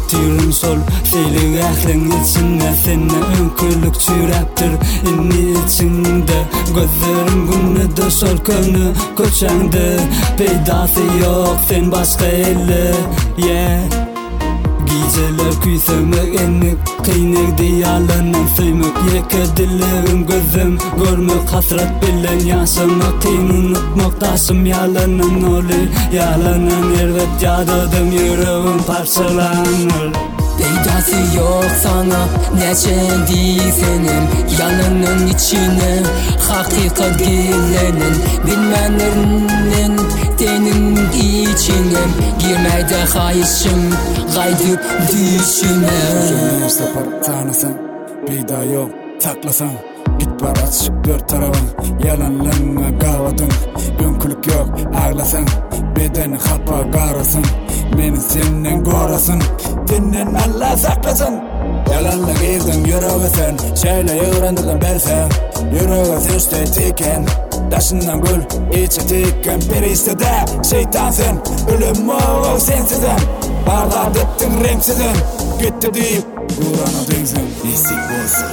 Tirim sol Seyli ählin içinde senne önkürlük çüreptir inni içinde Gözlerim günnede sol könü köçendi Peydası yok sen başka elle yeah. Geceler küysemek enlik kıynek diyalanan sıymak Yeke dillerim gözüm görmek hasret bilen yaşamak Kıyın unutmak taşım yalanan olur Yalanan elbet yadadım yüreğim parçalanır Peydası yok sana neçendi senin yanının içine hakikat girenin bilmenlerinin tenin içine girmeyde hayışım gaydıp düşüne Gönlüm sapar tanısan peyda yok saklasan Git bar aç dört tarafın yalanlarına kahvatın Önkülük yok ağlasan bedeni hapa qarasın Meni senden korasın Dinden Allah saklasın Yalanla girdin yüreğe sen Şeyle öğrendirdin belsen Yüreğe seçti tiken Taşından gül içe tiken Bir istedi şeytansın Ölüm oğul sensizim Bardat ettin remsizim Gitti deyip Kur'an'a densin İstik olsun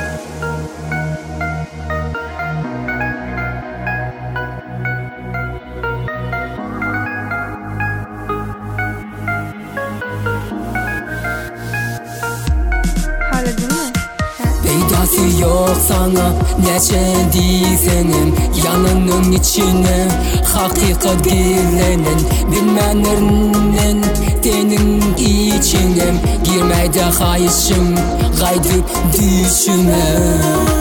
Peydası yok sana neçendi senin yanının içine hakikat girenin bilmenlerinin tenin içine girmeyde hayışım gaydıp düşüne